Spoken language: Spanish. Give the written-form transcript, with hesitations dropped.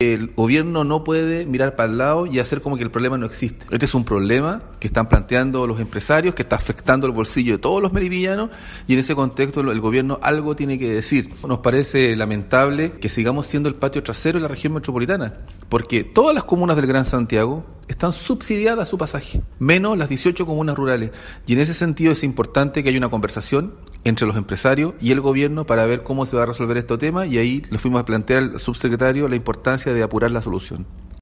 que el gobierno no puede mirar para el lado y hacer como que el problema no existe. Este es un problema que están planteando los empresarios, que está afectando el bolsillo de todos los merivillanos, y en ese contexto el gobierno algo tiene que decir. Nos parece lamentable que sigamos siendo el patio trasero de la región metropolitana, porque todas las comunas del Gran Santiago están subsidiadas a su pasaje, menos las 18 comunas rurales. Y en ese sentido es importante que haya una conversación entre los empresarios y el gobierno para ver cómo se va a resolver este tema, y ahí le fuimos a plantear al subsecretario la importancia de apurar la solución.